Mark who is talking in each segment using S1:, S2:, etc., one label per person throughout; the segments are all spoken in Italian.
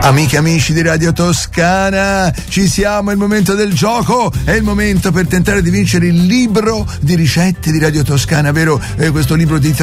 S1: Amiche e amici di Radio Toscana, ci siamo, è il momento del gioco, è il momento per tentare di vincere il libro di ricette di Radio Toscana, vero? Questo libro di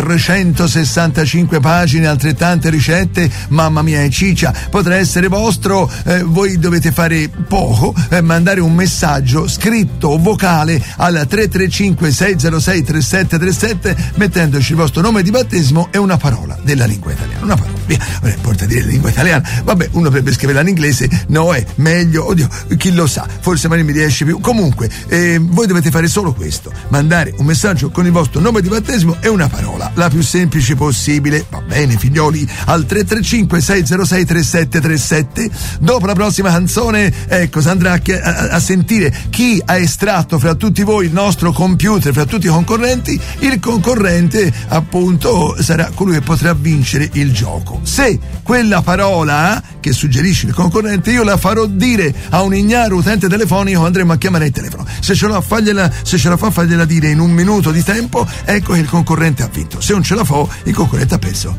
S1: 365 pagine, altrettante ricette, mamma mia è ciccia, potrà essere vostro. Voi dovete fare poco, mandare un messaggio scritto o vocale al 335 606 3737 mettendoci il vostro nome di battesimo e una parola della lingua italiana, una parola, via, non importa dire la lingua italiana, vabbè, uno dovrebbe scriverla in inglese, no, è meglio, oddio, chi lo sa, forse mai mi riesce più. Comunque, voi dovete fare solo questo: mandare un messaggio con il vostro nome di battesimo e una parola, la più semplice possibile, va bene figlioli, al 335 606 3737. Dopo la prossima canzone, ecco, si andrà a sentire chi ha estratto fra tutti voi il nostro computer, fra tutti i concorrenti. Il concorrente, appunto, sarà colui che potrà vincere il gioco. Se quella parola che suggerisce il concorrente io la farò dire a un ignaro utente telefonico, andremo a chiamare il telefono. Se ce la fa fagliela dire in un minuto di tempo, ecco che il concorrente ha vinto. Se non ce la fa, il concorrente ha perso.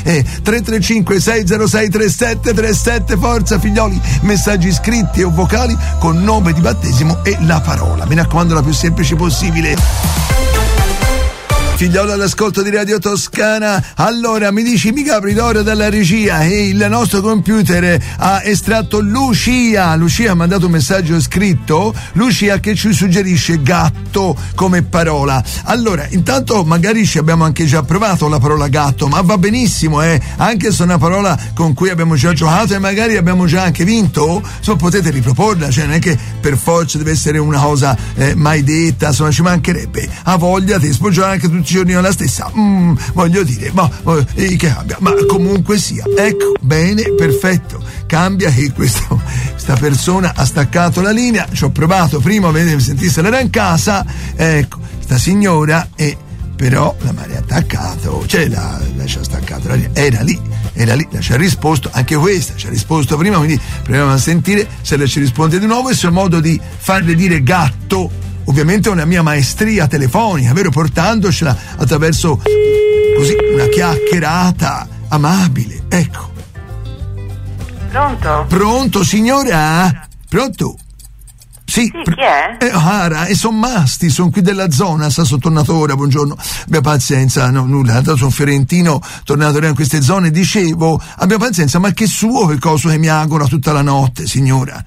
S1: 335 606 3737, forza figlioli, messaggi scritti o vocali con nome di battesimo e la parola, mi raccomando, la più semplice possibile. Figliolo all'ascolto di Radio Toscana, allora mi dici, mi capri d'oro dalla regia e il nostro computer ha estratto Lucia ha mandato un messaggio scritto, Lucia, che ci suggerisce gatto come parola. Allora, intanto magari ci abbiamo anche già provato la parola gatto, ma va benissimo, anche se è una parola con cui abbiamo già giocato e magari abbiamo già anche vinto, insomma potete riproporla, cioè non è che per forza deve essere una cosa mai detta, insomma ci mancherebbe, ha voglia di spoggiare anche tutti i giorni la stessa, voglio dire, ma che cambia, ma comunque sia, ecco, bene, perfetto, cambia che questa persona ha staccato la linea, ci ho provato prima, vedete, sentissero, era in casa, ecco, sta signora, e però la Maria ha attaccato, cioè la ci ha staccato la linea, era lì, la ci ha risposto, anche questa ci ha risposto prima, quindi proviamo a sentire se lei ci risponde di nuovo. Il suo modo di farle dire gatto ovviamente è una mia maestria telefonica, vero, portandocela attraverso così una chiacchierata amabile, ecco. Pronto signora? Pronto? Sì,
S2: chi è?
S1: Ara, e son Masti, sono qui della zona, sta sottornatore, buongiorno, abbia pazienza, no, nulla, sono fiorentino, tornato in queste zone, dicevo, abbia pazienza, ma che suo quel coso che mi augura tutta la notte, signora?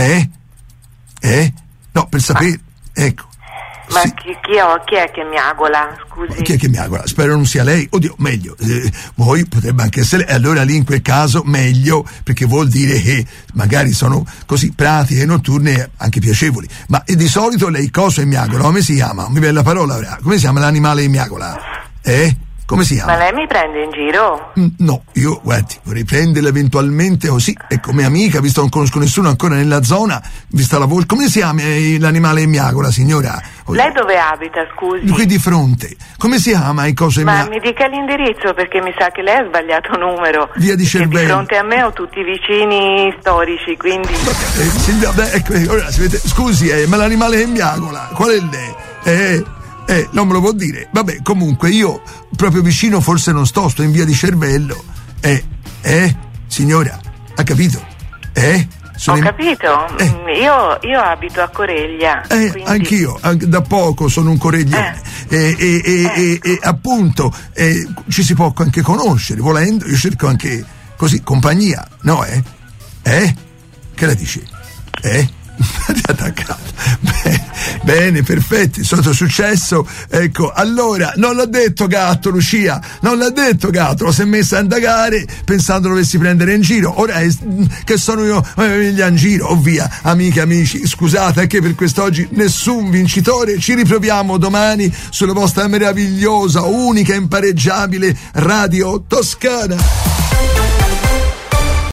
S1: No, per sapere, ecco.
S2: Ma sì. Chi è che mi agola, scusi?
S1: Chi è che mi agola? Spero non sia lei, oddio, meglio, voi potrebbe anche essere lei, allora lì in quel caso meglio, perché vuol dire che magari sono così pratiche e notturne anche piacevoli, ma di solito lei cosa mi agola? Come si chiama? Mi viene la parola ora, come si chiama l'animale che mi agola? Come si chiama?
S2: Ma lei mi prende in giro?
S1: No, io, guardi, vorrei prenderla eventualmente così, e come amica, visto che non conosco nessuno ancora nella zona, vista la voce, come si chiama l'animale che mi agola, signora?
S2: Lei dove abita, scusi?
S1: Qui di fronte. Come si chiama il coso?
S2: Ma mi dica l'indirizzo, perché mi sa che lei ha sbagliato numero.
S1: Via di Cervello.
S2: Di fronte a me ho tutti i vicini storici, quindi...
S1: Ora, scusi, ma l'animale che mi agola, qual è lei? Non me lo può dire. Vabbè, comunque io proprio vicino forse non sto in via di Cervello. Signora, ha capito?
S2: Ho capito. Io abito a Coreglia. Quindi...
S1: Anch'io, da poco sono un coreglione. E appunto ci si può anche conoscere, volendo, io cerco anche così compagnia, no? Che la dici? Attaccato. Bene, perfetti, sotto successo. Ecco, allora, non l'ha detto gatto, Lucia, non l'ha detto gatto, lo si è messa a indagare pensando dovessi prendere in giro. Ora che sono io in giro, via. Amiche, amici, scusate anche per quest'oggi, nessun vincitore. Ci riproviamo domani sulla vostra meravigliosa, unica, impareggiabile Radio Toscana.